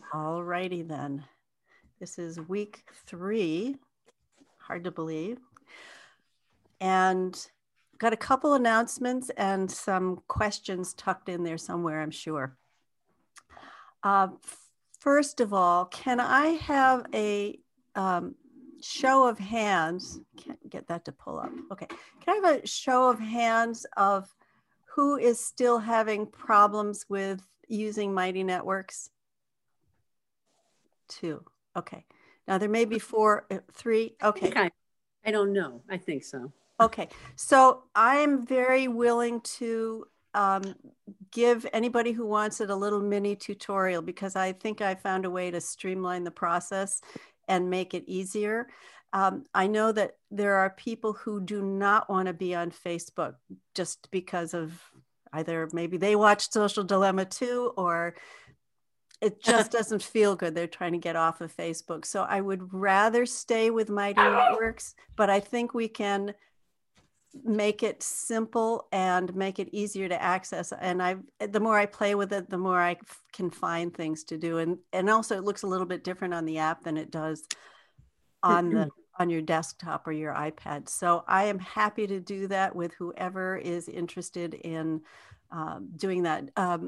All righty then. This is week 3, hard to believe. And got a couple announcements and some questions tucked in there somewhere, I'm sure. First of all, can I have a show of hands? Can't get that to pull up. Okay. Can I have a show of hands of who is still having problems with using Mighty Networks? 2. Okay. Now there may be 4, 3. Okay. I don't know. I think so. Okay. So I'm very willing to give anybody who wants it a little mini tutorial, because I think I found a way to streamline the process and make it easier. I know that there are people who do not want to be on Facebook just because of either maybe they watched Social Dilemma too, or it just doesn't feel good. They're trying to get off of Facebook. So I would rather stay with Mighty Networks, but I think we can make it simple and make it easier to access. And the more I play with it, the more I can find things to do. And also it looks a little bit different on the app than it does on your desktop or your iPad. So I am happy to do that with whoever is interested in doing that.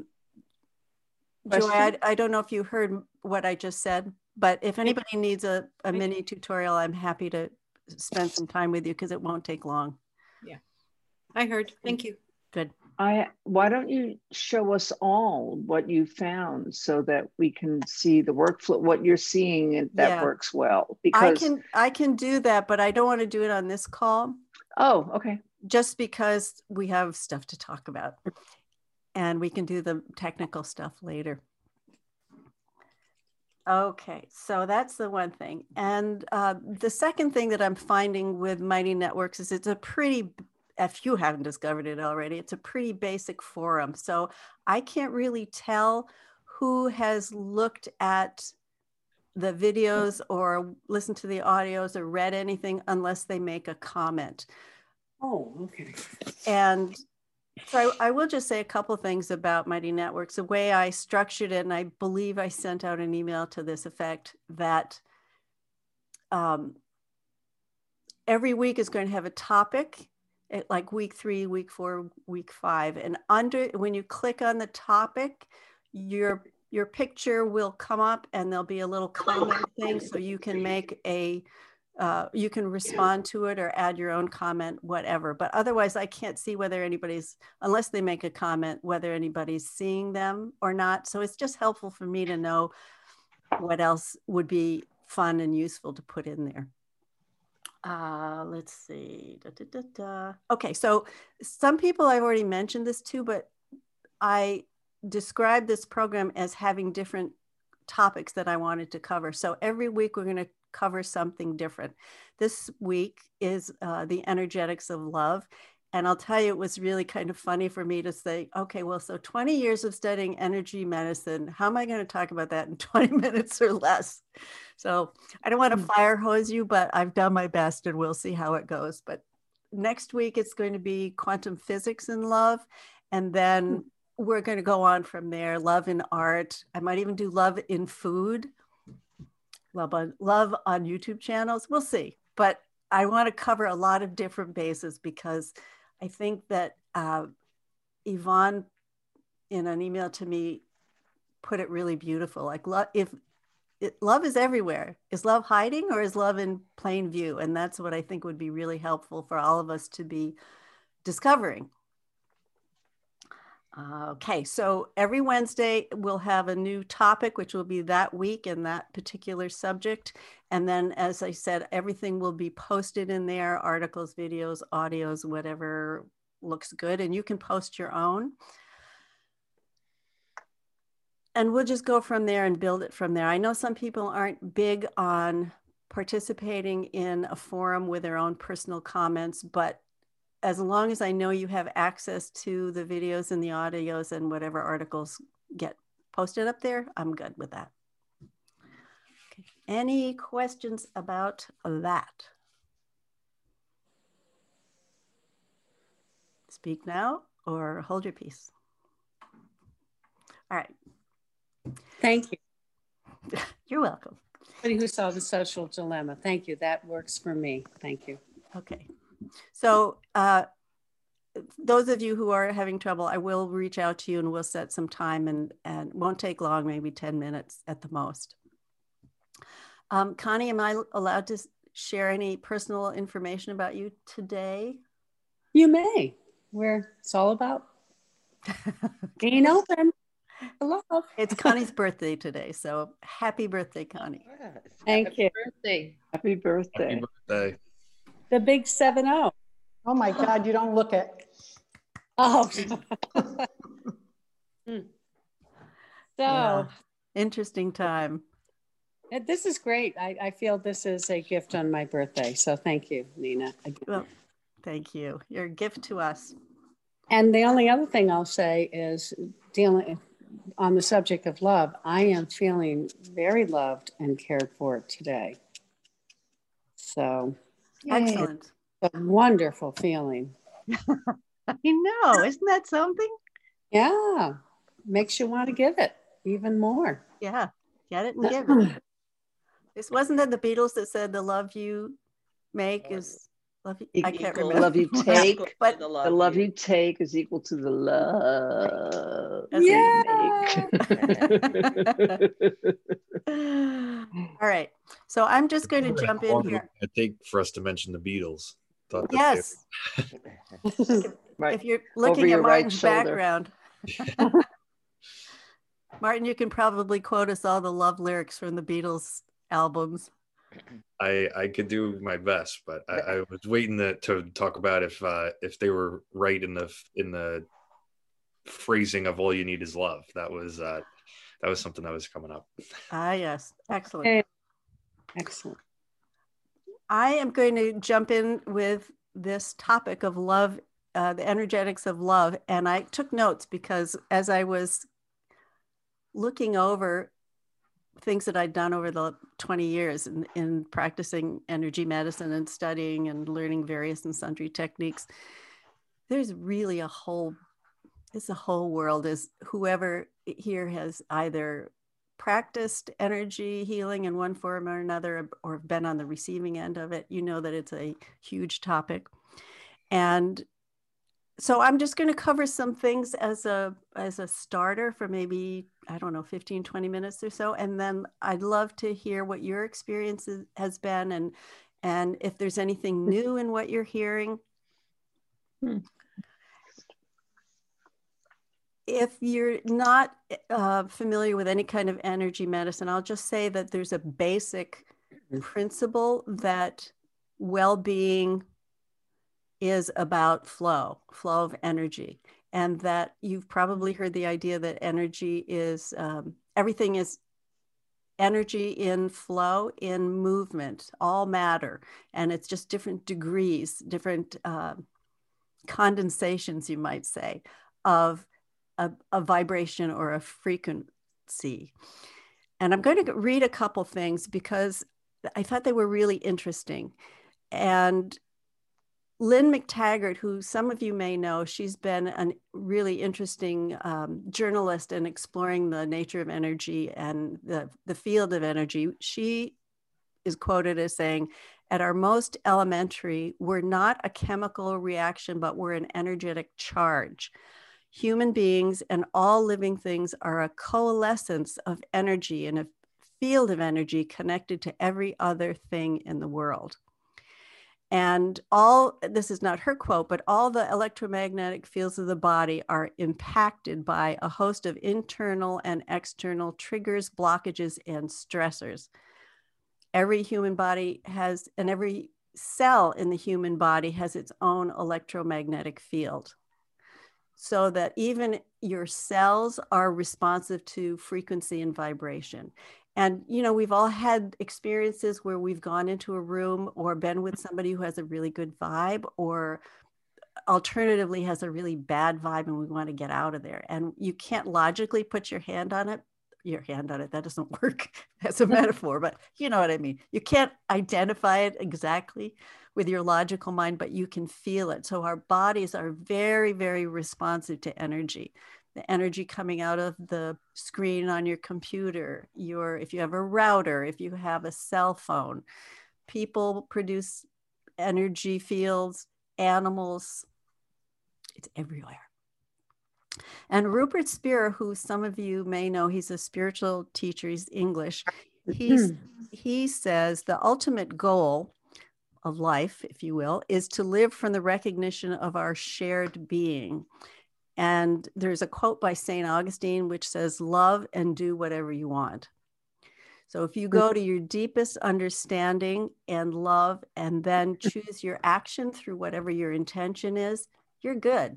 Joy, I don't know if you heard what I just said, but if anybody needs a mini tutorial, I'm happy to spend some time with you because it won't take long. Yeah, I heard. Thank you. Good. Why don't you show us all what you found so that we can see the workflow, what you're seeing, and that works well? Because I can do that, but I don't want to do it on this call. Oh, okay. Just because we have stuff to talk about. And we can do the technical stuff later. Okay, so that's the one thing. And the second thing that I'm finding with Mighty Networks is it's a pretty, if you haven't discovered it already, it's a pretty basic forum. So I can't really tell who has looked at the videos or listened to the audios or read anything unless they make a comment. Oh, okay. And so I will just say a couple things about Mighty Networks. The way I structured it, and I believe I sent out an email to this effect, that every week is going to have a topic, like week 3, week 4, week 5. And when you click on the topic, your picture will come up and there'll be a little comment thing. So you can make you can respond to it or add your own comment, whatever. But otherwise, I can't see whether unless they make a comment, whether anybody's seeing them or not. So it's just helpful for me to know what else would be fun and useful to put in there. Let's see. Okay, so some people I've already mentioned this to, but I described this program as having different topics that I wanted to cover. So every week we're going to cover something different. This week is the energetics of love. And I'll tell you, it was really kind of funny for me to say, okay, well, so 20 years of studying energy medicine, how am I going to talk about that in 20 minutes or less? So I don't want to fire hose you, but I've done my best and we'll see how it goes. But next week, it's going to be quantum physics and love. And then we're going to go on from there, love in art. I might even do love in food. Love on YouTube channels. We'll see. But I want to cover a lot of different bases because I think that Yvonne, in an email to me, put it really beautiful. Like, love is everywhere. Is love hiding or is love in plain view? And that's what I think would be really helpful for all of us to be discovering. Okay, so every Wednesday we'll have a new topic, which will be that week and that particular subject. And then, as I said, everything will be posted in there, articles, videos, audios, whatever looks good. And you can post your own. And we'll just go from there and build it from there. I know some people aren't big on participating in a forum with their own personal comments, but as long as I know you have access to the videos and the audios and whatever articles get posted up there, I'm good with that. Okay. Any questions about that? Speak now or hold your peace. All right. Thank you. You're welcome. Somebody who saw The Social Dilemma. Thank you. That works for me. Thank you. Okay. So those of you who are having trouble, I will reach out to you and we'll set some time, and won't take long, maybe 10 minutes at the most. Connie, am I allowed to share any personal information about you today? You may. It's all about being open. Hello. It's Connie's birthday today, so happy birthday, Connie. Thank you. Birthday. Happy birthday. Happy birthday. The big 7-0. Oh my God, you don't look it. Oh. Yeah. Interesting time. This is great. I feel this is a gift on my birthday. So thank you, Nina. Well, thank you. You're a gift to us. And the only other thing I'll say is, dealing on the subject of love, I am feeling very loved and cared for today. So Excellent. it's a wonderful feeling. I know. Isn't that something? Yeah. Makes you want to give it even more. Yeah. Get it and give it. This wasn't that the Beatles that said the love you make is love you. I can't remember. The love you take, but the love you take is equal to the love Yeah. you make. All right. So I'm just going to jump in here. I think for us to mention the Beatles. Thought that Yes. Right. If you're Over looking your at right Martin's shoulder. background. Martin, you can probably quote us all the love lyrics from the Beatles albums. I could do my best, but I was waiting to talk about if they were right in the phrasing of "all you need is love." That was something that was coming up. Ah, yes. Excellent. Okay. Excellent. I am going to jump in with this topic of love, the energetics of love. And I took notes because as I was looking over things that I'd done over the 20 years in practicing energy medicine and studying and learning various and sundry techniques, there's really a whole world. Is whoever here has either practiced energy healing in one form or another, or been on the receiving end of it, you know that it's a huge topic. And so I'm just going to cover some things as a starter for maybe, I don't know, 15, 20 minutes or so. And then I'd love to hear what your experience has been, and if there's anything new in what you're hearing. If you're not familiar with any kind of energy medicine, I'll just say that there's a basic principle that well-being is about flow of energy. And that you've probably heard the idea that energy is, everything is energy in flow, in movement, all matter. And it's just different degrees, different condensations, you might say, of a vibration or a frequency. And I'm going to read a couple things because I thought they were really interesting. And Lynn McTaggart, who some of you may know, she's been a really interesting journalist in exploring the nature of energy and the field of energy. She is quoted as saying, "At our most elementary, we're not a chemical reaction, but we're an energetic charge. Human beings and all living things are a coalescence of energy and a field of energy connected to every other thing in the world." And this is not her quote, but all the electromagnetic fields of the body are impacted by a host of internal and external triggers, blockages, and stressors. Every human body has, and every cell in the human body has its own electromagnetic field. So that even your cells are responsive to frequency and vibration. And, you know, we've all had experiences where we've gone into a room or been with somebody who has a really good vibe, or alternatively has a really bad vibe and we want to get out of there. And you can't logically put your hand on it. That doesn't work as a metaphor, but you know what I mean. You can't identify it exactly with your logical mind, but you can feel it. So our bodies are very, very responsive to energy. the energy coming out of the screen on your computer, if you have a router, if you have a cell phone. People produce energy fields, animals, it's everywhere. And Rupert Spira, who some of you may know, he's a spiritual teacher, he's English. He says the ultimate goal of life, if you will, is to live from the recognition of our shared being. And there's a quote by St. Augustine, which says, love and do whatever you want. So if you go to your deepest understanding and love, and then choose your action through whatever your intention is, you're good.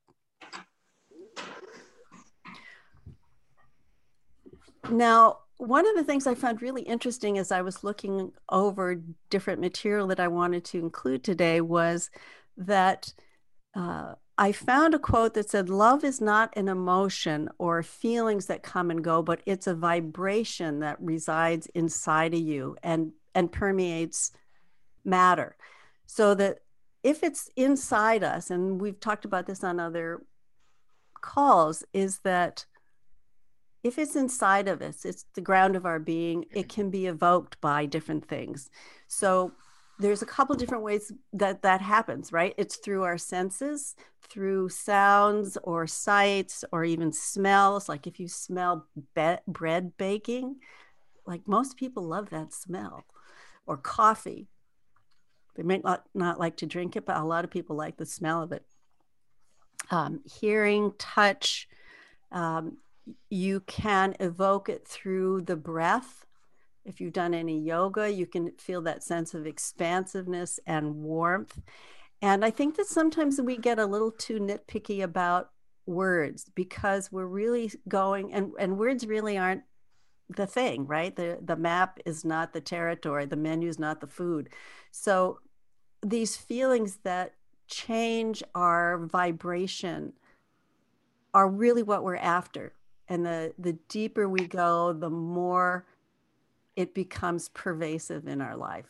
Now, one of the things I found really interesting as I was looking over different material that I wanted to include today was that I found a quote that said, love is not an emotion or feelings that come and go, but it's a vibration that resides inside of you and permeates matter. So that if it's inside us, and we've talked about this on other calls, is that if it's inside of us, it's the ground of our being, it can be evoked by different things. So there's a couple different ways that happens, right? It's through our senses, through sounds or sights or even smells. Like if you smell bread baking, like most people love that smell, or coffee. They may not like to drink it, but a lot of people like the smell of it. Hearing, touch, you can evoke it through the breath. If you've done any yoga, you can feel that sense of expansiveness and warmth. And I think that sometimes we get a little too nitpicky about words, because we're really going, and words really aren't the thing, right? The map is not the territory, the menu is not the food. So these feelings that change our vibration are really what we're after. And the deeper we go, the more it becomes pervasive in our life.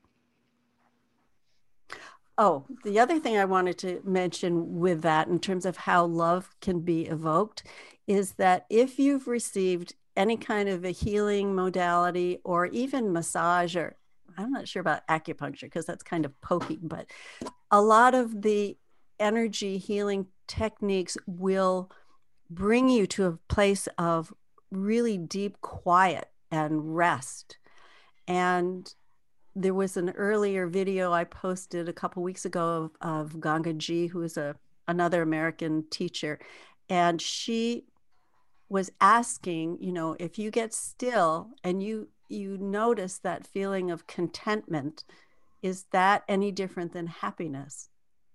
Oh, the other thing I wanted to mention with that, in terms of how love can be evoked, is that if you've received any kind of a healing modality or even massage, or I'm not sure about acupuncture because that's kind of pokey, but a lot of the energy healing techniques will bring you to a place of really deep quiet and rest. And there was an earlier video I posted a couple weeks ago of Ganga Ji, who is another American teacher. And she was asking, if you get still and you notice that feeling of contentment, is that any different than happiness?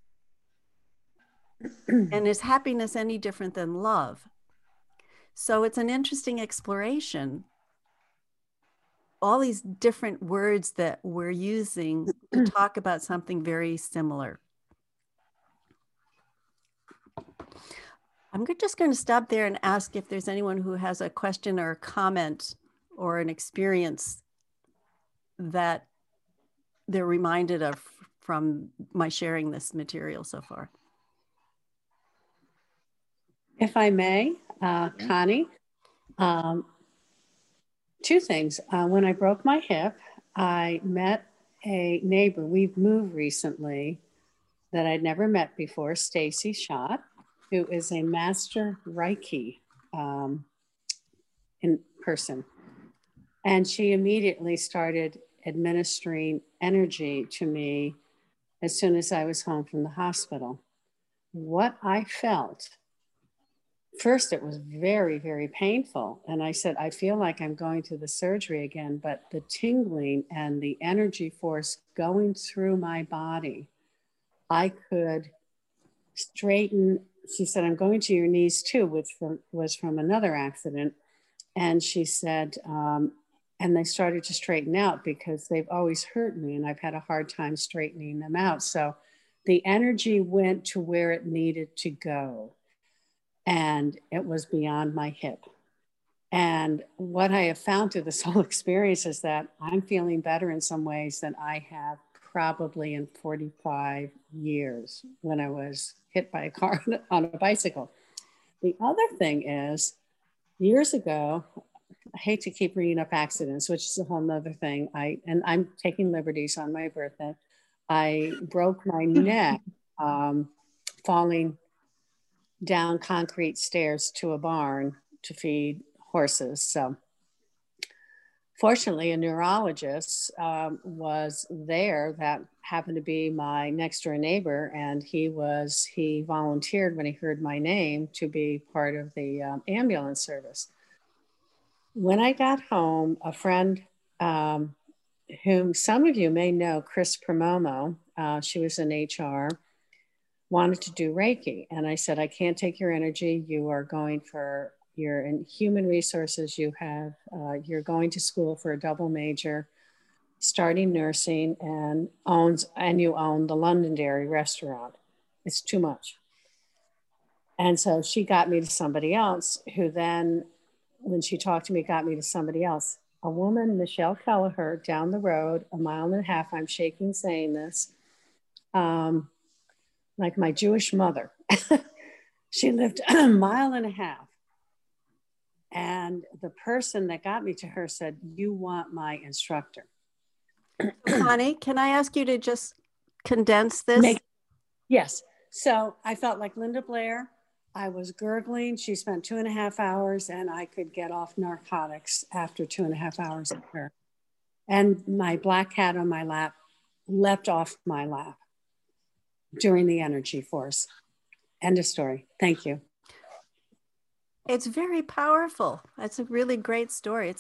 And is happiness any different than love? So it's an interesting exploration. All these different words that we're using to talk about something very similar. I'm just going to stop there and ask if there's anyone who has a question or a comment or an experience that they're reminded of from my sharing this material so far. If I may, Connie, two things. When I broke my hip, I met a neighbor. We've moved recently that I'd never met before, Stacy Schott, who is a master Reiki in person. And she immediately started administering energy to me as soon as I was home from the hospital. What I felt, first, it was very, very painful. And I said, I feel like I'm going to the surgery again, but the tingling and the energy force going through my body, I could straighten. She said, I'm going to your knees too, which was from another accident. And she said, and they started to straighten out because they've always hurt me and I've had a hard time straightening them out. So the energy went to where it needed to go. And it was beyond my hip. And what I have found through this whole experience is that I'm feeling better in some ways than I have probably in 45 years when I was hit by a car on a bicycle. The other thing is, years ago, I hate to keep bringing up accidents, which is a whole nother thing. I'm taking liberties on my birthday. I broke my neck falling down concrete stairs to a barn to feed horses. So fortunately, a neurologist was there that happened to be my next door neighbor, and he volunteered when he heard my name to be part of the ambulance service. When I got home, a friend whom some of you may know, Chris Promomo, she was in HR, wanted to do Reiki. And I said, I can't take your energy. You're in human resources. You're going to school for a double major, starting nursing, and you own the Londonderry restaurant. It's too much. And so she got me to somebody else, who then, when she talked to me, got me to somebody else. A woman, Michelle Kelleher, down the road, 1.5 miles. I'm shaking saying this. Like my Jewish mother. She lived 1.5 miles. And the person that got me to her said, you want my instructor. Connie, can I ask you to just condense this? Yes. So I felt like Linda Blair. I was gurgling. She spent 2.5 hours, and I could get off narcotics after 2.5 hours with her. And my black cat on my lap leapt off my lap during the energy force. End of story. Thank you. It's very powerful. That's a really great story.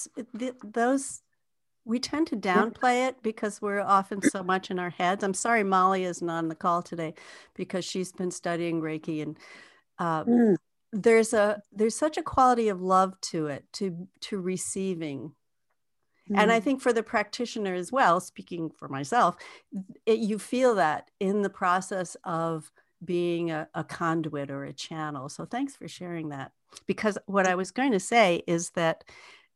We tend to downplay it because we're often so much in our heads. I'm sorry Molly isn't on the call today because she's been studying Reiki, and there's such a quality of love to it, to receiving. And I think for the practitioner as well, speaking for myself, you feel that in the process of being a conduit or a channel. So thanks for sharing that. Because what I was going to say is that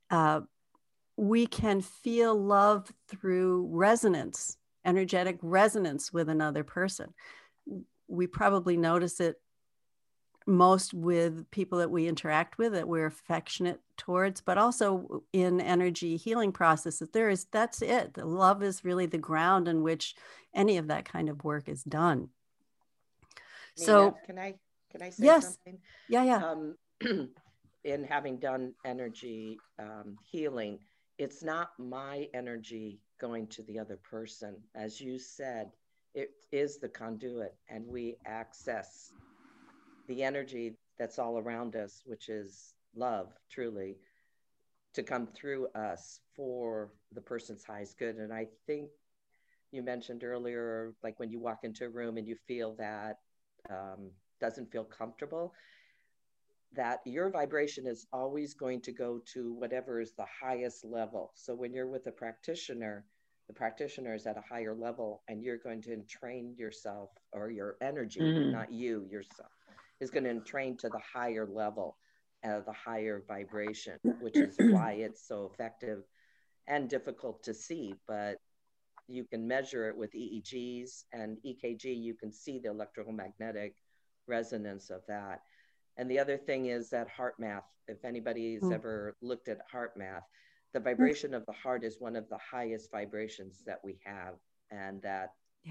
we can feel love through resonance, energetic resonance with another person. We probably notice it most with people that we interact with, that we're affectionate towards, but also in energy healing processes. That's it. The love is really the ground in which any of that kind of work is done. Nina, so can I say yes. something? Yeah. In having done energy healing, it's not my energy going to the other person. As you said, it is the conduit, and we access the energy that's all around us, which is love, truly, to come through us for the person's highest good. And I think you mentioned earlier, like when you walk into a room and you feel that doesn't feel comfortable, that your vibration is always going to go to whatever is the highest level. So when you're with a practitioner, the practitioner is at a higher level, and you're going to entrain yourself, or your energy, not you, yourself, is going to entrain to the higher level, the higher vibration, which is why it's so effective and difficult to see. But you can measure it with EEGs and EKG. You can see the electromagnetic resonance of that. And the other thing is that heart math. If anybody's ever looked at heart math, the vibration of the heart is one of the highest vibrations that we have. And that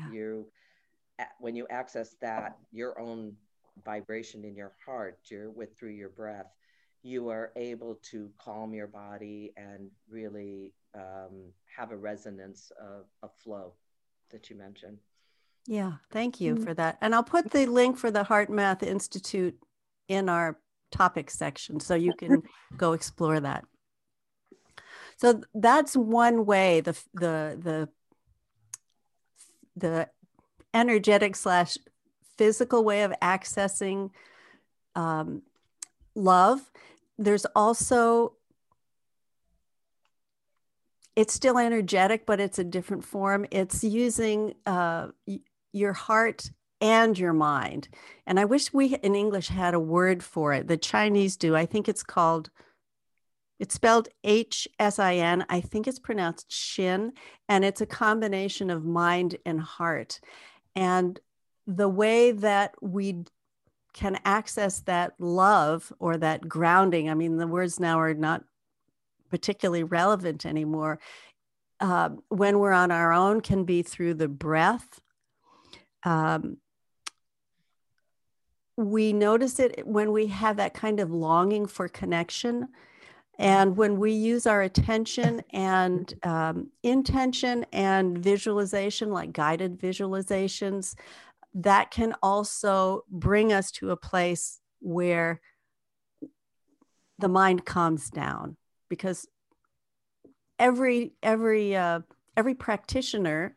when you access that, your own vibration in your heart, through your breath, you are able to calm your body and really have a resonance of a flow that you mentioned. Yeah, thank you for that. And I'll put the link for the Heart Math Institute in our topics section, so you can go explore that. So that's one way, the energetic / physical way of accessing love. There's also, it's still energetic, but it's a different form. It's using your heart and your mind. And I wish we in English had a word for it. The Chinese do. I think it's spelled HSIN. I think it's pronounced Shin. And it's a combination of mind and heart. And the way that we can access that love or that grounding. I mean, the words now are not particularly relevant anymore. When we're on our own, can be through the breath. We notice it when we have that kind of longing for connection. And when we use our attention and intention and visualization, like guided visualizations, that can also bring us to a place where the mind calms down. Because every practitioner,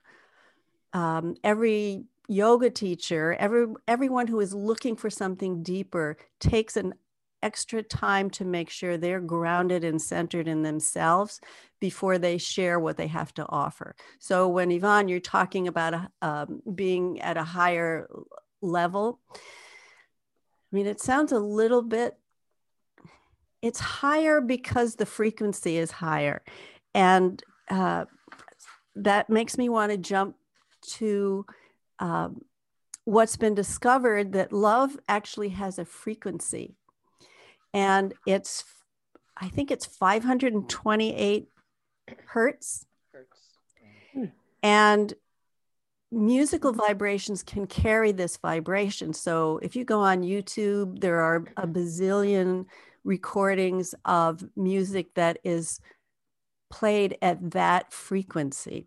every yoga teacher, everyone who is looking for something deeper takes an extra time to make sure they're grounded and centered in themselves before they share what they have to offer. So when Yvonne, you're talking about being at a higher level, I mean, it sounds a little bit, it's higher because the frequency is higher. And that makes me want to jump to what's been discovered, that love actually has a frequency. And I think it's 528 hertz. And musical vibrations can carry this vibration. So if you go on YouTube, there are a bazillion recordings of music that is played at that frequency.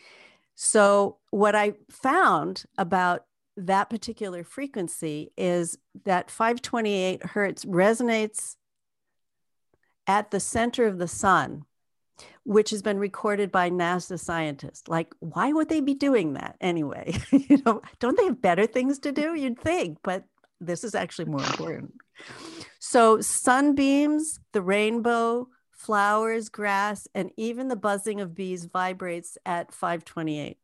So what I found about that particular frequency is that 528 hertz resonates at the center of the sun, which has been recorded by NASA scientists. Like, why would they be doing that anyway? Don't they have better things to do? You'd think, but this is actually more important. So sunbeams, the rainbow, flowers, grass, and even the buzzing of bees vibrates at 528.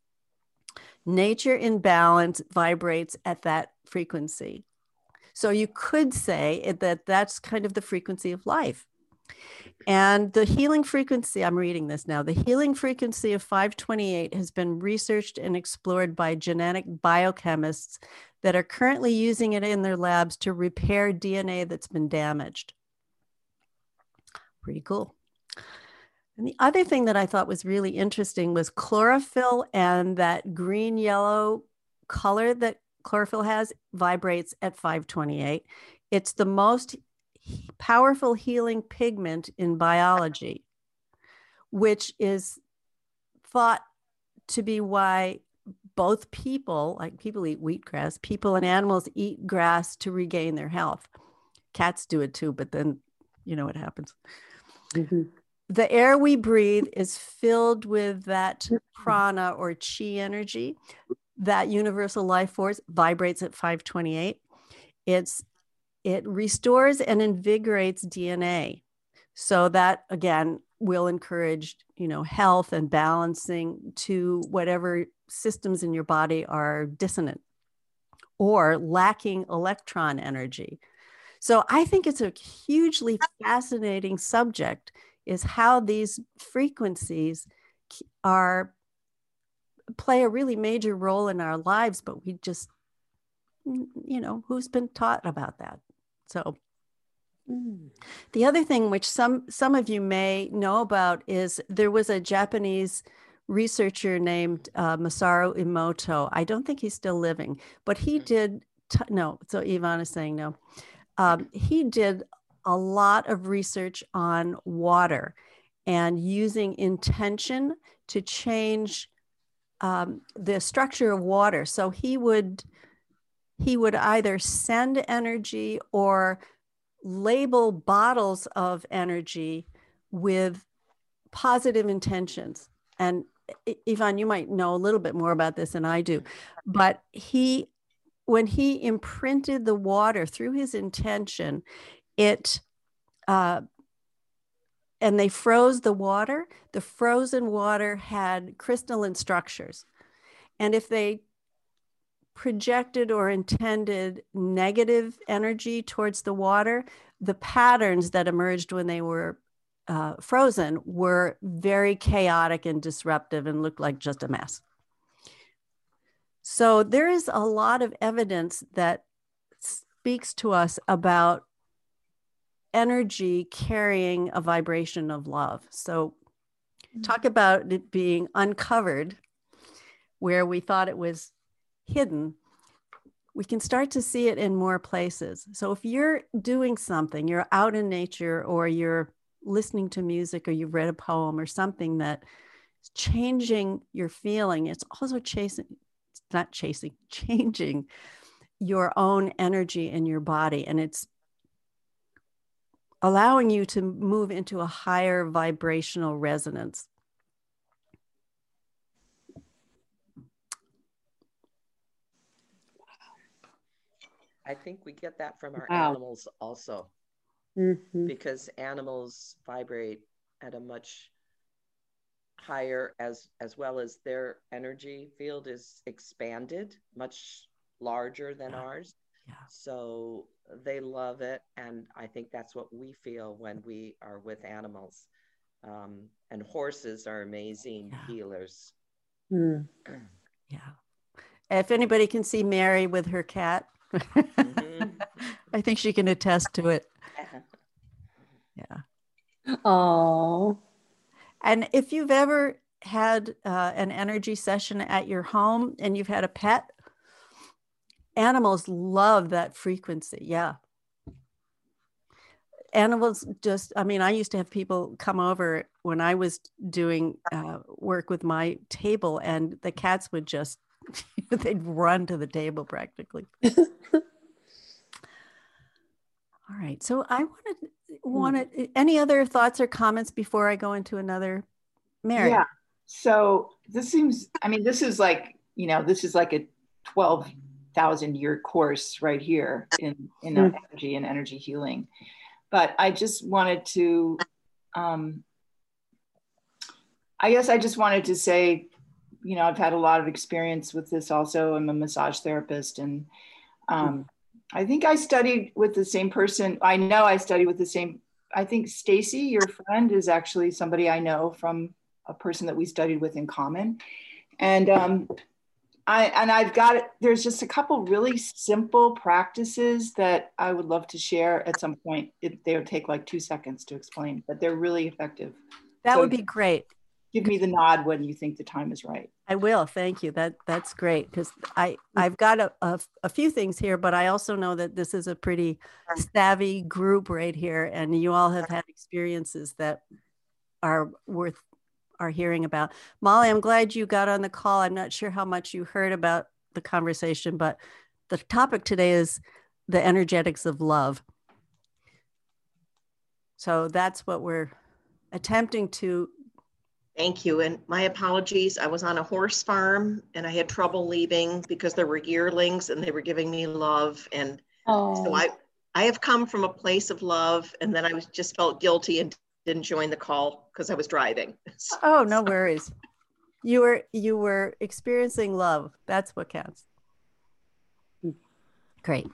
Nature in balance vibrates at that frequency. So you could say that that's kind of the frequency of life. And the healing frequency, I'm reading this now, the healing frequency of 528 has been researched and explored by genetic biochemists that are currently using it in their labs to repair DNA that's been damaged. Pretty cool. And the other thing that I thought was really interesting was chlorophyll, and that green-yellow color that chlorophyll has vibrates at 528. It's the most powerful healing pigment in biology, which is thought to be why both people, like people eat wheatgrass, people and animals eat grass to regain their health. Cats do it too, but then you know what happens. Mm-hmm. The air we breathe is filled with that prana or chi energy. That universal life force vibrates at 528. It restores and invigorates DNA. So that, again, will encourage, health and balancing to whatever systems in your body are dissonant or lacking electron energy. So I think it's a hugely fascinating subject, is how these frequencies play a really major role in our lives, but we just, who's been taught about that? So the other thing which some of you may know about is there was a Japanese researcher named Masaru Emoto. I don't think he's still living, but he did, no, so Yvonne is saying no. He did a lot of research on water and using intention to change the structure of water. So he would either send energy or label bottles of energy with positive intentions. And Yvonne, you might know a little bit more about this than I do, but when he imprinted the water through his intention, and they froze the water. The frozen water had crystalline structures. And if they projected or intended negative energy towards the water, the patterns that emerged when they were frozen were very chaotic and disruptive and looked like just a mess. So there is a lot of evidence that speaks to us about energy carrying a vibration of love. So talk about it being uncovered where we thought it was hidden. We can start to see it in more places. So if you're doing something, you're out in nature, or you're listening to music, or you've read a poem or something that is changing your feeling, it's also changing your own energy in your body. And it's allowing you to move into a higher vibrational resonance. I think we get that from our Wow. animals also, because animals vibrate at a much higher, as well as their energy field is expanded, much larger than ours. Yeah. So they love it. And I think that's what we feel when we are with animals. And horses are amazing healers. Yeah. If anybody can see Mary with her cat, I think she can attest to it. Yeah. Oh. And if you've ever had an energy session at your home and you've had a pet, animals love that frequency. Yeah. Animals just, I mean, I used to have people come over when I was doing work with my table, and the cats would just, they'd run to the table practically. All right. So I wanted, any other thoughts or comments before I go into another? Mary? Yeah. So this seems, I mean, this is like, you know, this is like a 12,000 year course right here in energy and energy healing. But I just wanted to, I guess I just wanted to say, you know, I've had a lot of experience with this also. I'm a massage therapist, and I think I studied with the same person. I know I studied with the same, I think Stacy, your friend, is actually somebody I know from a person that we studied with in common. And I've got it. There's just a couple really simple practices that I would love to share at some point. They would take like 2 seconds to explain, but they're really effective. That would be great. Give me the nod when you think the time is right. I will. Thank you. That's great, because I've got a few things here, but I also know that this is a pretty savvy group right here, and you all have had experiences that are worth our hearing about. Molly, I'm glad you got on the call. I'm not sure how much you heard about the conversation, but the topic today is the energetics of love. So that's what we're attempting to. Thank you. And my apologies. I was on a horse farm and I had trouble leaving because there were yearlings and they were giving me love. And so I have come from a place of love, and then I just felt guilty and didn't join the call because I was driving. Oh, no worries. You were experiencing love. That's what counts. Great.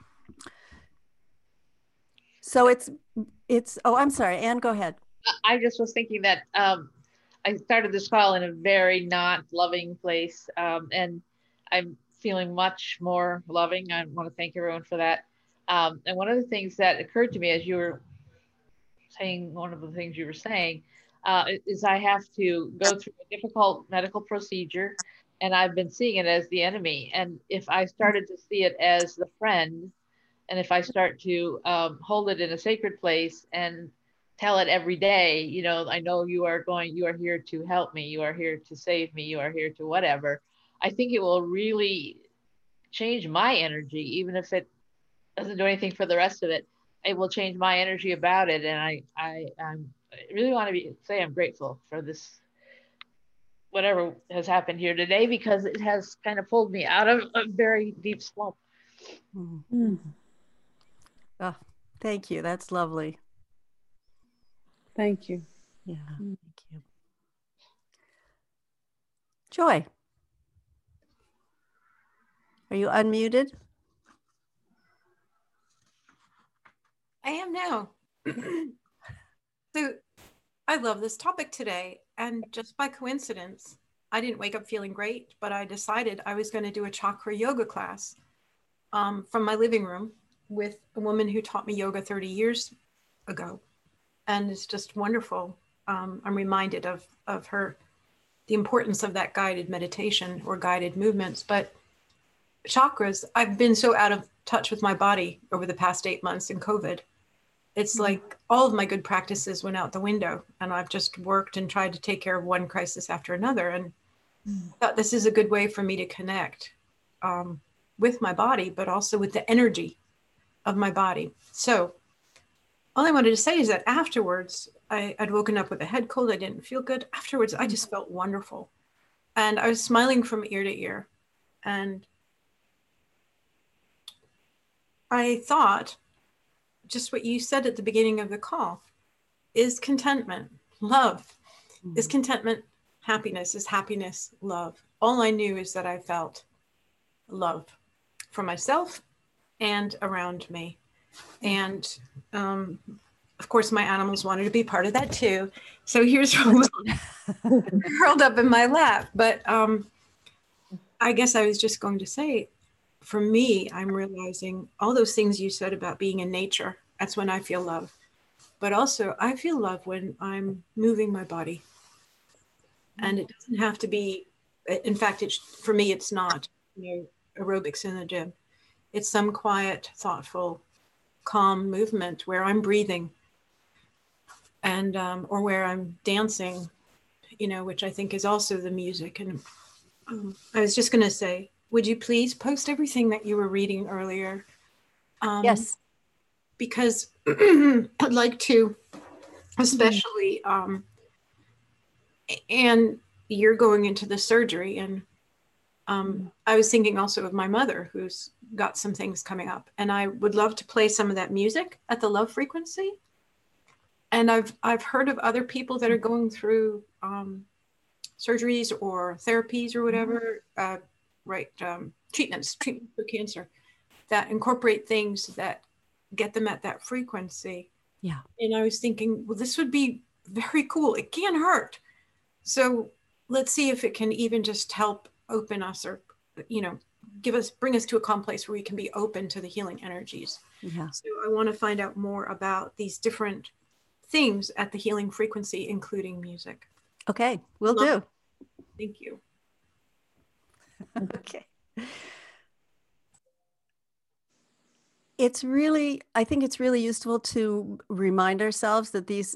So it's, oh, I'm sorry, Anne, go ahead. I just was thinking that I started this call in a very not loving place, and I'm feeling much more loving. I want to thank everyone for that. And one of the things that occurred to me as you were saying, one of the things you were saying, is I have to go through a difficult medical procedure, and I've been seeing it as the enemy. And if I started to see it as the friend, and if I start to hold it in a sacred place and tell it every day, you know, I know you are here to help me, you are here to save me, you are here to whatever, I think it will really change my energy, even if it doesn't do anything for the rest of it. It will change my energy about it. And I really want to say I'm grateful for this, whatever has happened here today, because it has kind of pulled me out of a very deep slump. Mm-hmm. Oh, thank you. That's lovely. Thank you. Yeah, thank you. Joy, are you unmuted? I am now. So I love this topic today. And just by coincidence, I didn't wake up feeling great, but I decided I was going to do a chakra yoga class from my living room with a woman who taught me yoga 30 years ago. And it's just wonderful. I'm reminded of her, the importance of that guided meditation or guided movements. But chakras, I've been so out of touch with my body over the past 8 months in COVID. It's like all of my good practices went out the window, and I've just worked and tried to take care of one crisis after another. And thought this is a good way for me to connect with my body, but also with the energy of my body. So all I wanted to say is that afterwards, I'd woken up with a head cold. I didn't feel good. Afterwards, I just felt wonderful. And I was smiling from ear to ear. And I thought, just what you said at the beginning of the call, is contentment, love. Is contentment happiness? Is happiness love? All I knew is that I felt love for myself and around me. And of course, my animals wanted to be part of that too. So here's curled up in my lap. But I guess I was just going to say, for me, I'm realizing all those things you said about being in nature. That's when I feel love. But also, I feel love when I'm moving my body. And it doesn't have to be, in fact, for me, it's not, aerobics in the gym. It's some quiet, thoughtful, calm movement where I'm breathing and, or where I'm dancing, which I think is also the music. And I was just going to say, would you please post everything that you were reading earlier? Yes. Because I'd like to, especially, and you're going into the surgery. And I was thinking also of my mother, who's got some things coming up. And I would love to play some of that music at the love frequency. And I've heard of other people that are going through surgeries or therapies or whatever, treatments for cancer that incorporate things that get them at that frequency. Yeah. And I was thinking, well, this would be very cool. It can't hurt. So let's see if it can even just help open us or, bring us to a calm place where we can be open to the healing energies. Yeah. So I want to find out more about these different things at the healing frequency, including music. Okay, will do. Thank you. Okay. I think it's really useful to remind ourselves that these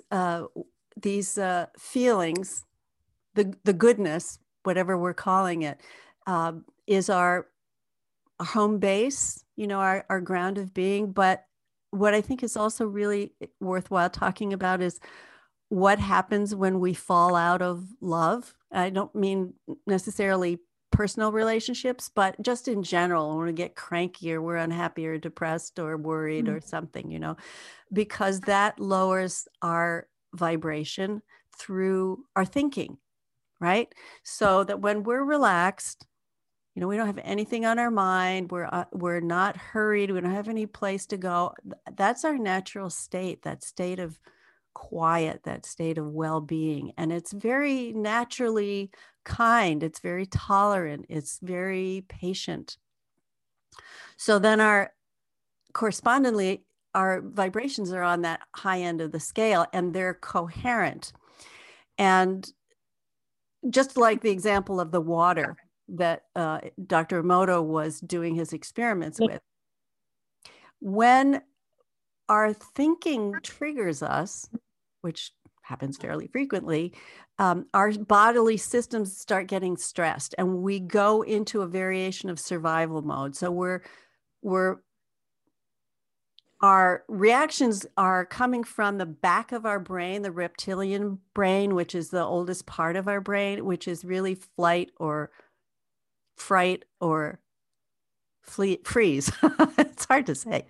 feelings, the goodness, whatever we're calling it, is our home base, our ground of being. But what I think is also really worthwhile talking about is what happens when we fall out of love. I don't mean necessarily personal relationships, but just in general, when we get cranky or we're unhappy or depressed or worried or something, because that lowers our vibration through our thinking, right? So that when we're relaxed, we don't have anything on our mind. We're not hurried. We don't have any place to go. That's our natural state, that state of quiet, that state of well-being. And it's very naturally kind. It's very tolerant. It's very patient. So then correspondingly, our vibrations are on that high end of the scale and they're coherent. And just like the example of the water that Dr. Emoto was doing his experiments with, when our thinking triggers us, which happens fairly frequently, our bodily systems start getting stressed and we go into a variation of survival mode. So our reactions are coming from the back of our brain, the reptilian brain, which is the oldest part of our brain, which is really flight or fright or freeze. It's hard to say.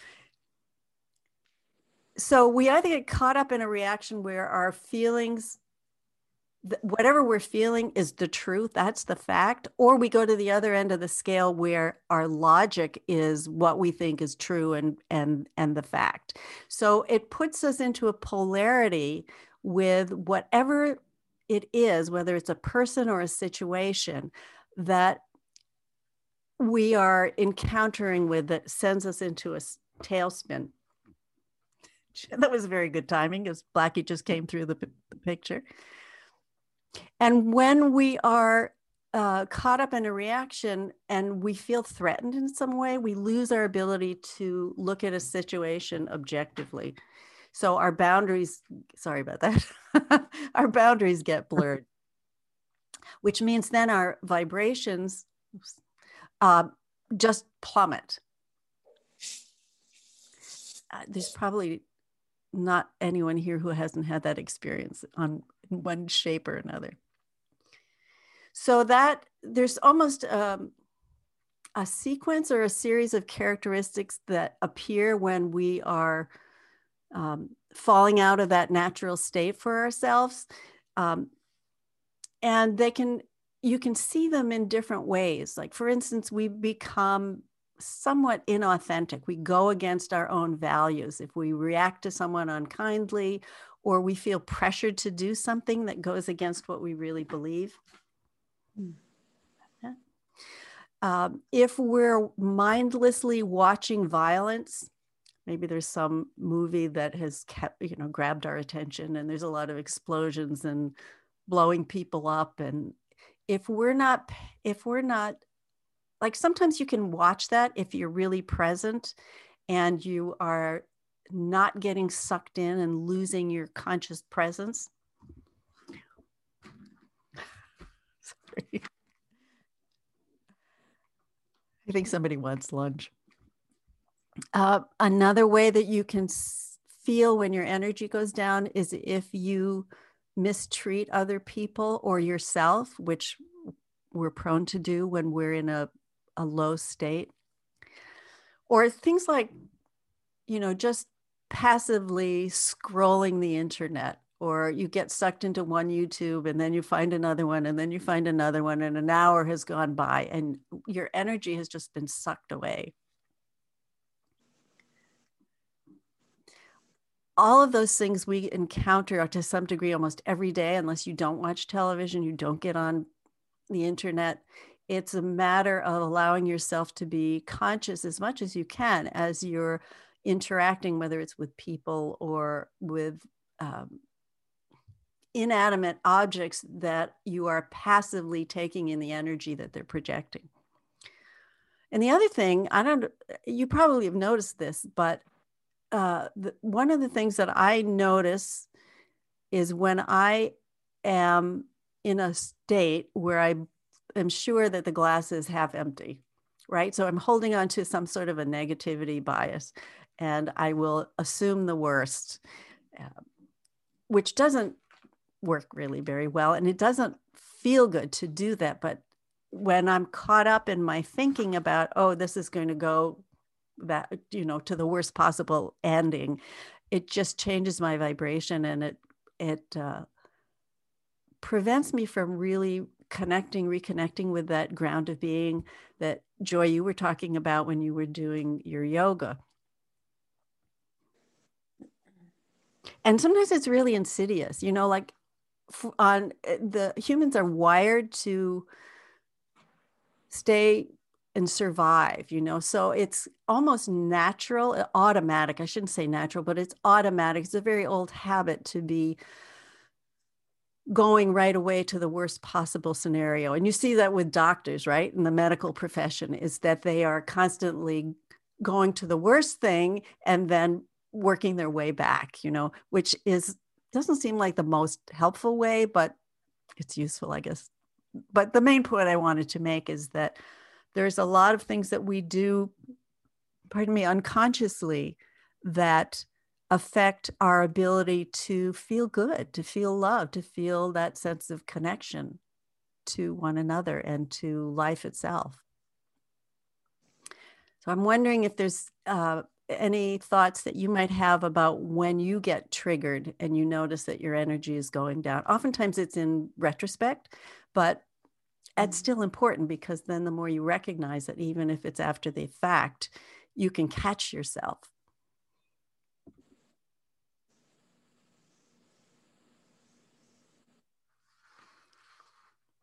So we either get caught up in a reaction where our feelings, whatever we're feeling is the truth, that's the fact, or we go to the other end of the scale where our logic is what we think is true and the fact. So it puts us into a polarity with whatever it is, whether it's a person or a situation that we are encountering with, that sends us into tailspin. That was very good timing because Blackie just came through the picture. And when we are caught up in a reaction and we feel threatened in some way, we lose our ability to look at a situation objectively. So our boundaries, sorry about that, our boundaries get blurred, which means then our vibrations just plummet. There's probably not anyone here who hasn't had that experience on one shape or another. So that there's almost a sequence or a series of characteristics that appear when we are falling out of that natural state for ourselves. And you can see them in different ways. Like, for instance, we become somewhat inauthentic. We go against our own values. If we react to someone unkindly, or we feel pressured to do something that goes against what we really believe. If we're mindlessly watching violence, maybe there's some movie that has kept, grabbed our attention, and there's a lot of explosions and blowing people up. And if we're not, like, sometimes you can watch that if you're really present and you are not getting sucked in and losing your conscious presence. Sorry. I think somebody wants lunch. Another way that you can feel when your energy goes down is if you mistreat other people or yourself, which we're prone to do when we're in a low state. Or things like, just passively scrolling the internet, or you get sucked into one YouTube and then you find another one and then you find another one, and an hour has gone by and your energy has just been sucked away. All of those things we encounter to some degree almost every day, unless you don't watch television, you don't get on the internet. It's a matter of allowing yourself to be conscious as much as you can as you're interacting, whether it's with people or with inanimate objects that you are passively taking in the energy that they're projecting. And the other thing, you probably have noticed this, but one of the things that I notice is when I am in a state where I am sure that the glass is half empty, right? So I'm holding on to some sort of a negativity bias, and I will assume the worst, which doesn't work really very well. And it doesn't feel good to do that. But when I'm caught up in my thinking about, oh, this is going to go to the worst possible ending, it just changes my vibration, and it prevents me from really reconnecting with that ground of being that, Joy, you were talking about when you were doing your yoga. And sometimes it's really insidious, like the humans are wired to stay and survive, so it's almost natural, automatic. I shouldn't say natural, but it's automatic. It's a very old habit to be going right away to the worst possible scenario. And you see that with doctors, right? In the medical profession, is that they are constantly going to the worst thing and then working their way back, which doesn't seem like the most helpful way, but it's useful, I guess. But the main point I wanted to make is that there's a lot of things that we do, unconsciously, that affect our ability to feel good, to feel love, to feel that sense of connection to one another and to life itself. So I'm wondering if there's any thoughts that you might have about when you get triggered and you notice that your energy is going down. Oftentimes it's in retrospect, but it's still important, because then the more you recognize it, even if it's after the fact, you can catch yourself.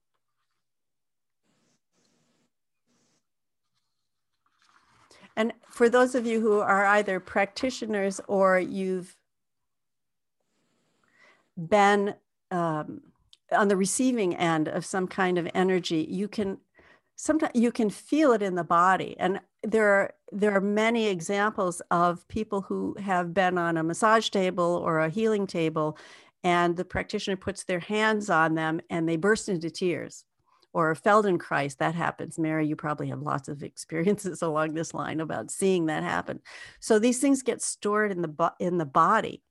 And for those of you who are either practitioners or you've been on the receiving end of some kind of energy, you can sometimes you can feel it in the body. And there are many examples of people who have been on a massage table or a healing table, and the practitioner puts their hands on them and they burst into tears. Or Feldenkrais, that happens. Mary, you probably have lots of experiences along this line about seeing that happen. So these things get stored in the body.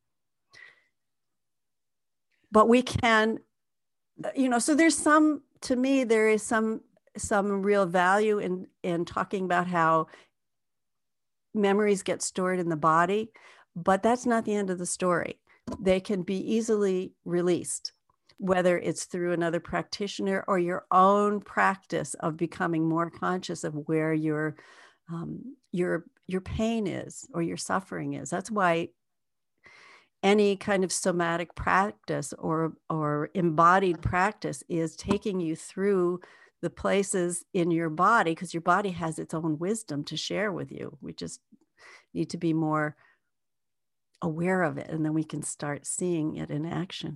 But we can, so there's some, to me, there is some real value in talking about how memories get stored in the body, but that's not the end of the story. They can be easily released, whether it's through another practitioner or your own practice of becoming more conscious of where your pain is or your suffering is. That's why any kind of somatic practice or embodied practice is taking you through the places in your body, because your body has its own wisdom to share with you. We just need to be more aware of it, and then we can start seeing it in action.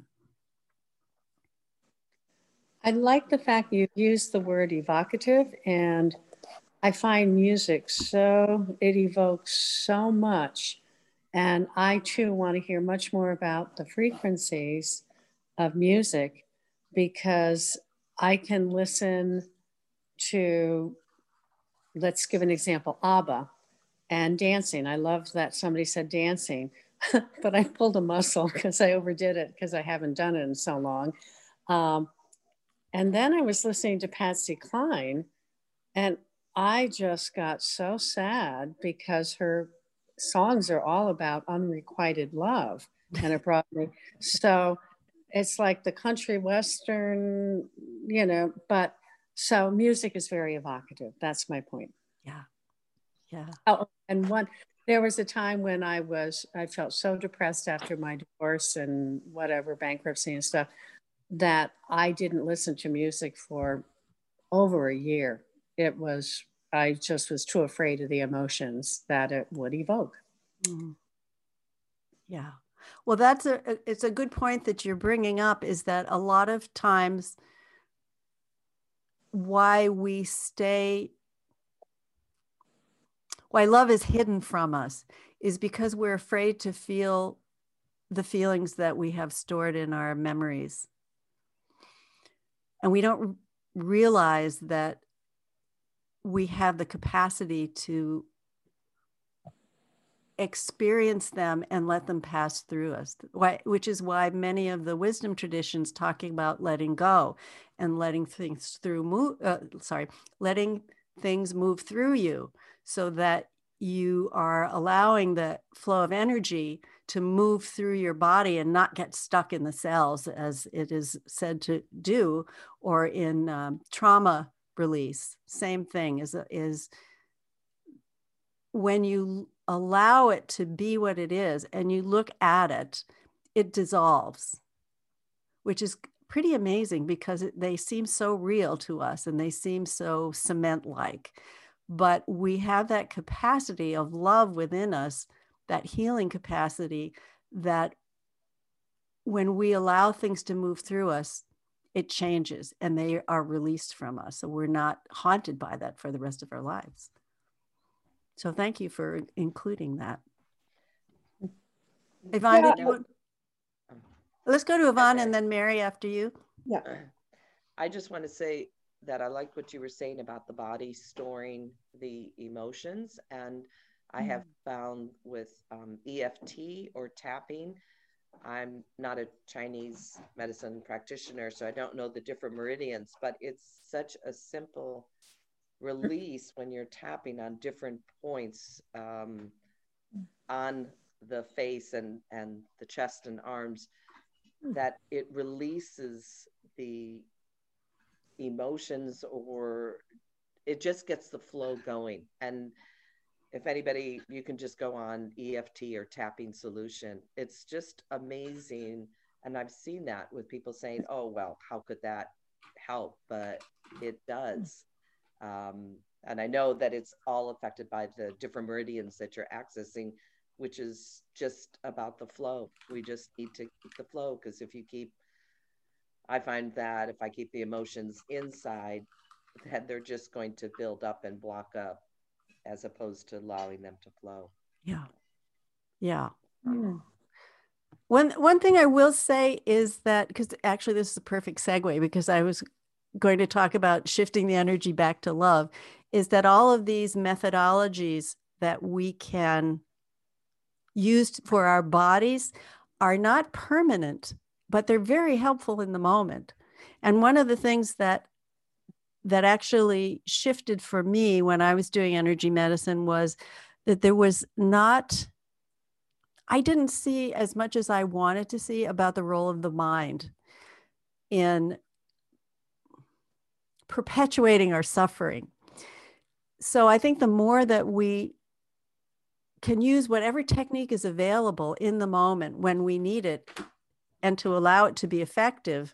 I like the fact you've used the word evocative, and I find music it evokes so much. And I too want to hear much more about the frequencies of music, because I can listen to, let's give an example, ABBA and dancing. I love that somebody said dancing, but I pulled a muscle because I overdid it because I haven't done it in so long. And then I was listening to Patsy Cline, and I just got so sad because her songs are all about unrequited love. And it brought me, so it's like the country western, but so music is very evocative. That's my point. Yeah. Yeah. Oh, and there was a time when I felt so depressed after my divorce and whatever, bankruptcy and stuff, that I didn't listen to music for over a year. I just was too afraid of the emotions that it would evoke. Mm. Yeah. Well, it's a good point that you're bringing up, is that a lot of times why love is hidden from us is because we're afraid to feel the feelings that we have stored in our memories. And we don't realize that we have the capacity to experience them and let them pass through us, which is why many of the wisdom traditions talking about letting go and letting things move through you, so that you are allowing the flow of energy to move through your body and not get stuck in the cells, as it is said to do, or in trauma release. Same thing is when you allow it to be what it is and you look at it, it dissolves, which is pretty amazing because they seem so real to us and they seem so cement-like. But we have that capacity of love within us, that healing capacity, that when we allow things to move through us, it changes and they are released from us. So we're not haunted by that for the rest of our lives. So thank you for including that. Yvonne, let's go to Yvonne and then Mary after you. Yeah. I just want to say that I liked what you were saying about the body storing the emotions. And I have found with EFT or tapping, I'm not a Chinese medicine practitioner, so I don't know the different meridians, but it's such a simple release when you're tapping on different points on the face and the chest and arms, that it releases the emotions, or it just gets the flow going. And if anybody, you can just go on EFT or tapping solution. It's just amazing. And I've seen that with people saying, oh, well, how could that help? But it does. And I know that it's all affected by the different meridians that you're accessing, which is just about the flow. We just need to keep the flow, because I find that if I keep the emotions inside, that they're just going to build up and block up, as opposed to allowing them to flow. Yeah. Yeah. One thing I will say is that, because actually this is a perfect segue, because I was going to talk about shifting the energy back to love, is that all of these methodologies that we can use for our bodies are not permanent, but they're very helpful in the moment. And one of the things that actually shifted for me when I was doing energy medicine was that there was not, I didn't see as much as I wanted to see about the role of the mind in perpetuating our suffering. So I think the more that we can use whatever technique is available in the moment when we need it, and to allow it to be effective,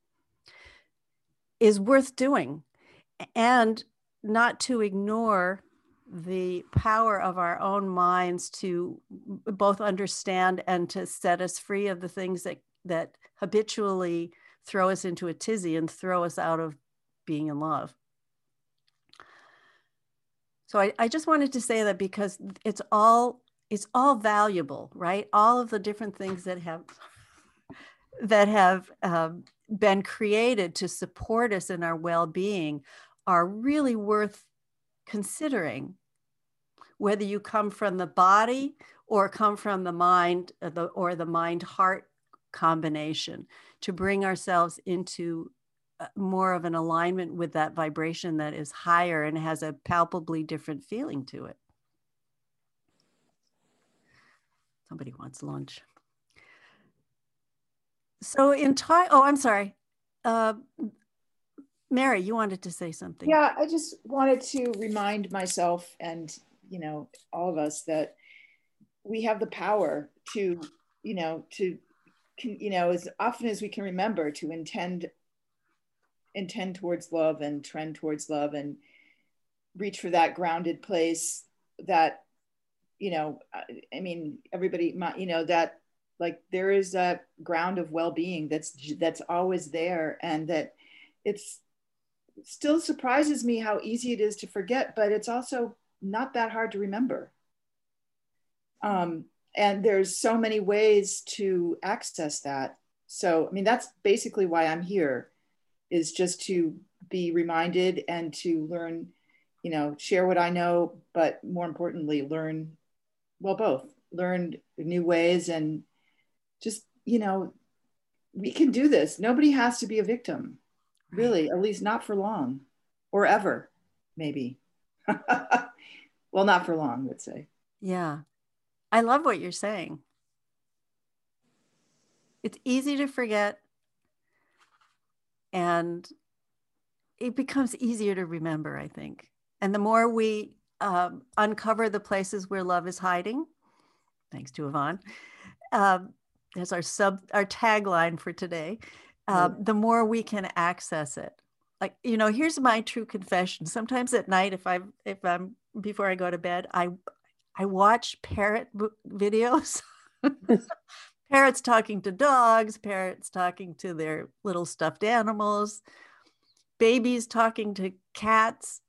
is worth doing, and not to ignore the power of our own minds to both understand and to set us free of the things that habitually throw us into a tizzy and throw us out of being in love. So I just wanted to say that, because it's all valuable, right? All of the different things that have been created to support us in our well-being are really worth considering, whether you come from the body or come from the mind, or the mind-heart combination, to bring ourselves into more of an alignment with that vibration that is higher and has a palpably different feeling to it. Somebody wants lunch. So I'm sorry. Mary, you wanted to say something. Yeah, I just wanted to remind myself and, all of us, that we have the power to, as often as we can remember, to intend towards love and trend towards love, and reach for that grounded place that, everybody, that, like, there is that ground of well-being that's always there, and that it still surprises me how easy it is to forget, but it's also not that hard to remember. And there's so many ways to access that. So, that's basically why I'm here, is just to be reminded and to learn, share what I know, but more importantly, learn new ways, and just, we can do this. Nobody has to be a victim, really, at least not for long, or ever, maybe. Well, not for long, let's say. Yeah. I love what you're saying. It's easy to forget, and it becomes easier to remember, I think. And the more we uncover the places where love is hiding, thanks to Yvonne, as our tagline for today, the more we can access it. Like, here's my true confession. Sometimes at night, if I'm before I go to bed, I watch parrot videos. Parrots talking to dogs, parrots talking to their little stuffed animals, babies talking to cats.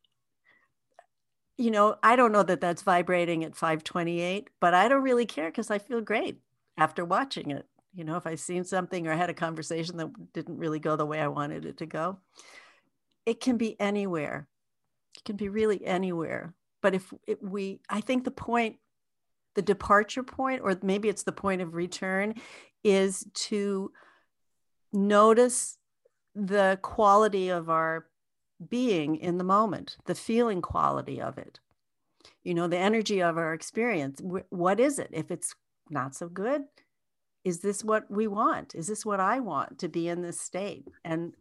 I don't know that that's vibrating at 528, but I don't really care, because I feel great after watching it. If I've seen something or had a conversation that didn't really go the way I wanted it to go, it can be anywhere. It can be really anywhere. But I think the departure point, or maybe it's the point of return, is to notice the quality of our being in the moment, the feeling quality of it, the energy of our experience. What is it? If it's not so good, is this what we want? Is this what I want, to be in this state? And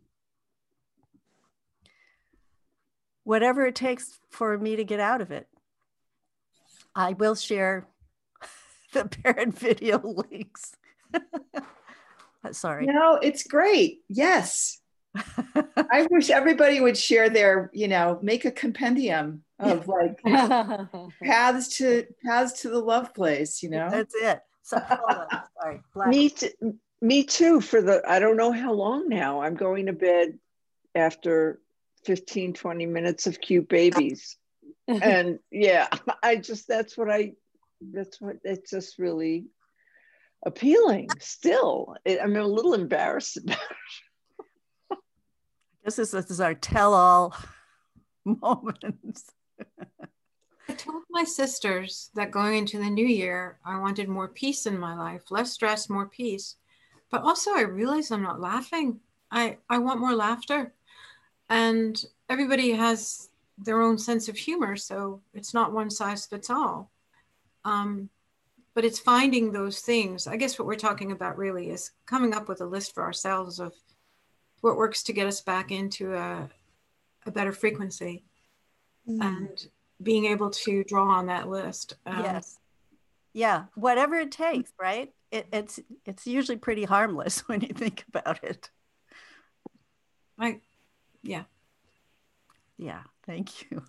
whatever it takes for me to get out of it. I will share the parent video links. Sorry. No, it's great. Yes. I wish everybody would share their, make a compendium of like paths to the love place, you know? That's it. So, hold on. Sorry. Me too, I don't know how long now. I'm going to bed after 15, 20 minutes of cute babies. And yeah, it's just really appealing still. I'm a little embarrassed about it. I guess this is our tell-all moment. I told my sisters that going into the new year, I wanted more peace in my life, less stress, more peace. But also I realized I'm not laughing. I want more laughter. And everybody has their own sense of humor, so it's not one size fits all. But it's finding those things. I guess what we're talking about really is coming up with a list for ourselves of what works to get us back into a better frequency, and being able to draw on that list. Yes. Yeah, whatever it takes, right? It's usually pretty harmless when you think about it. Yeah. Yeah, thank you.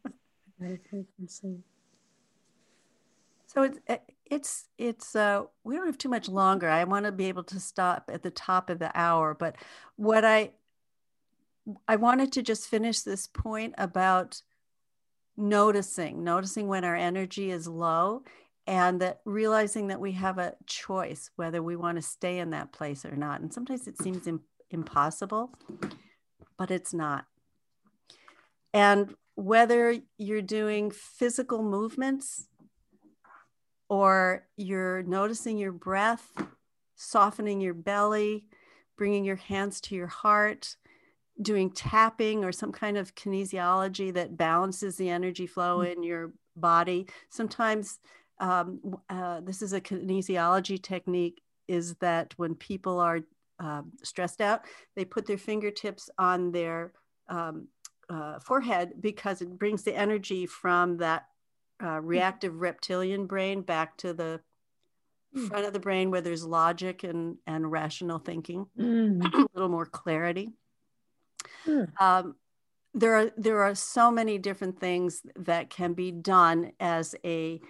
So it's we don't have too much longer. I want to be able to stop at the top of the hour, but what I wanted to just finish this point about noticing when our energy is low, and that realizing that we have a choice whether we want to stay in that place or not. And sometimes it seems impossible, but it's not. And whether you're doing physical movements or you're noticing your breath, softening your belly, bringing your hands to your heart, doing tapping or some kind of kinesiology that balances the energy flow in your body. Sometimes this is a kinesiology technique, is that when people are stressed out, they put their fingertips on their forehead, because it brings the energy from that reactive reptilian brain back to the front of the brain where there's logic and rational thinking, a little more clarity. There are so many different things that can be done as a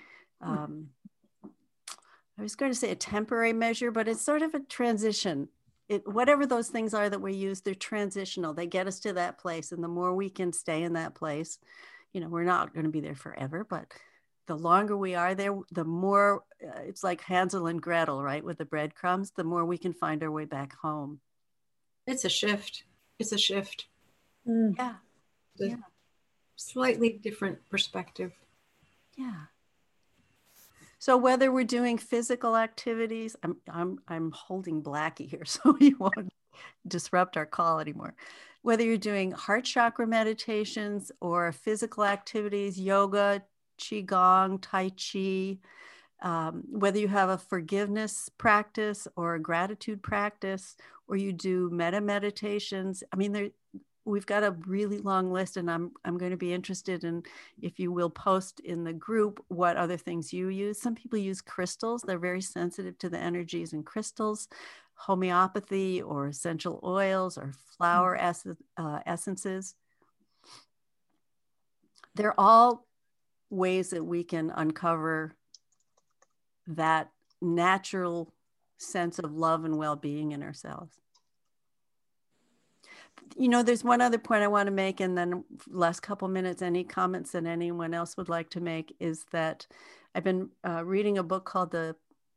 I was going to say a temporary measure, but it's sort of a transition. Whatever those things are that we use, they're transitional. They get us to that place. And the more we can stay in that place, we're not going to be there forever, but the longer we are there, the more it's like Hansel and Gretel, right? With the breadcrumbs, the more we can find our way back home. It's a shift. Yeah. Slightly different perspective. Yeah. So whether we're doing physical activities, I'm holding Blackie here so he won't disrupt our call anymore. Whether you're doing heart chakra meditations or physical activities, yoga, qigong, tai chi, whether you have a forgiveness practice or a gratitude practice, or you do metta meditations. I mean, we've got a really long list, and I'm going to be interested in, if you will post in the group, what other things you use. Some people use crystals. They're very sensitive to the energies in crystals, homeopathy or essential oils or flower essences. They're all ways that we can uncover that natural sense of love and well-being in ourselves. There's one other point I want to make, and then last couple minutes, any comments that anyone else would like to make, is that I've been reading a book called The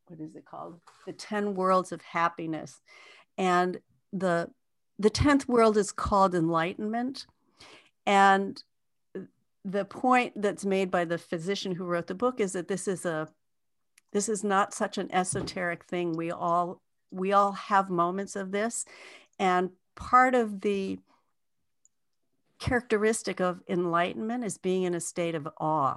10 Worlds of Happiness. And the 10th world is called enlightenment. And the point that's made by the physician who wrote the book is that this is not such an esoteric thing. We all have moments of this, and part of the characteristic of enlightenment is being in a state of awe.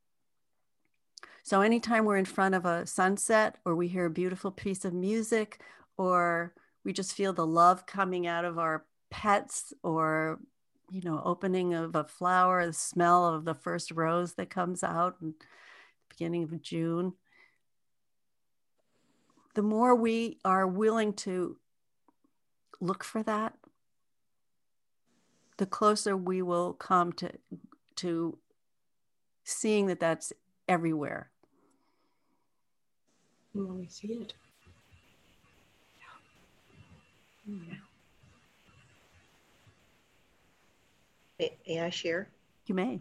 So anytime we're in front of a sunset, or we hear a beautiful piece of music, or we just feel the love coming out of our pets, or opening of a flower, the smell of the first rose that comes out in the beginning of June, the more we are willing to look for that, the closer we will come to seeing that that's everywhere. When we see it. May I share? You may.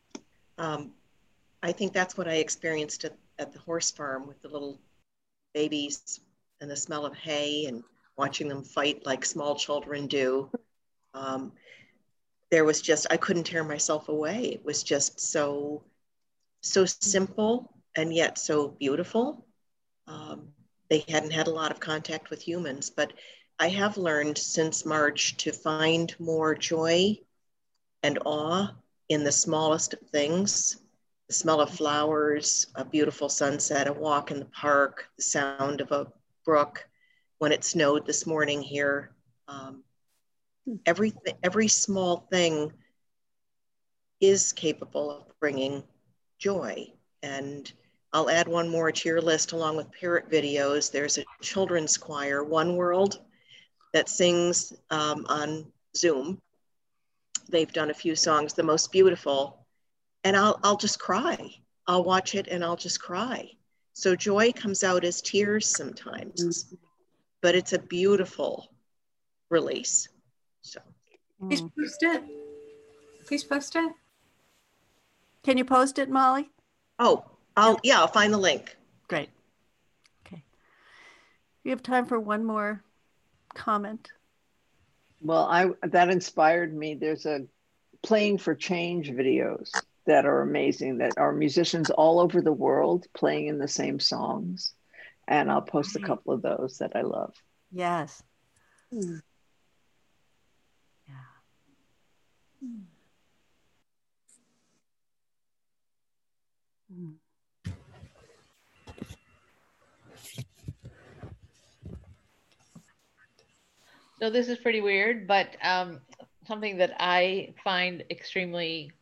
I think that's what I experienced at the horse farm with the little babies and the smell of hay and watching them fight like small children do. There was just, I couldn't tear myself away. It was just so simple and yet so beautiful. They hadn't had a lot of contact with humans, but I have learned since March to find more joy and awe in the smallest of things. The smell of flowers, a beautiful sunset, a walk in the park, the sound of a brook. When it snowed this morning here, every small thing is capable of bringing joy. And I'll add one more to your list along with parrot videos. There's a children's choir, One World, that sings on Zoom. They've done a few songs, the most beautiful, and I'll just cry. I'll watch it and I'll just cry. So joy comes out as tears sometimes, but it's a beautiful release. So please post it. Please post it. Can you post it, Molly? Oh, I'll find the link. Great. Okay. We have time for one more comment. Well, that inspired me. There's a Playing for Change videos that are amazing, that are musicians all over the world playing in the same songs. And I'll post a couple of those that I love. Yes. Yeah. So this is pretty weird, but something that I find extremely,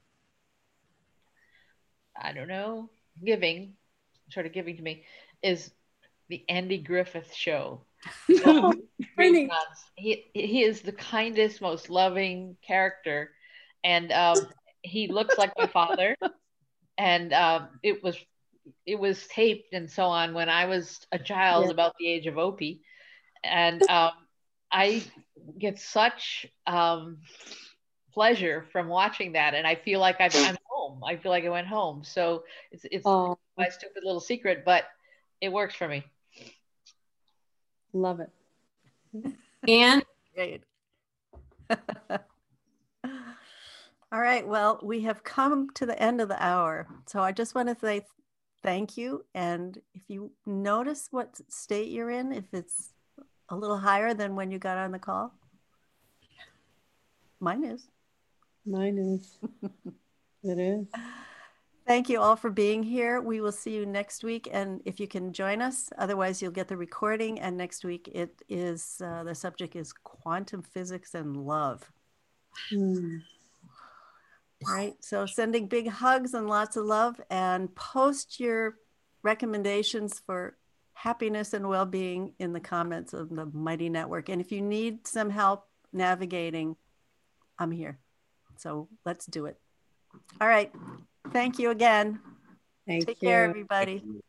I don't know, giving to me is the Andy Griffith Show. He is the kindest, most loving character, and he looks like my father. And it was taped and so on when I was a child, about the age of Opie, and I get such pleasure from watching that, and I feel like I'm home. I feel like I went home. So it's my stupid little secret, but it works for me. Love it. And great. All right. Well, we have come to the end of the hour. So I just want to say thank you. And if you notice what state you're in, if it's a little higher than when you got on the call, mine is. Mine is. It is. Thank you all for being here. We will see you next week. And if you can join us, otherwise you'll get the recording. And next week it is, the subject is quantum physics and love. All right. So sending big hugs and lots of love, and post your recommendations for happiness and well-being in the comments of the Mighty Network. And if you need some help navigating, I'm here. So let's do it. All right. Thank you again. Take care, everybody.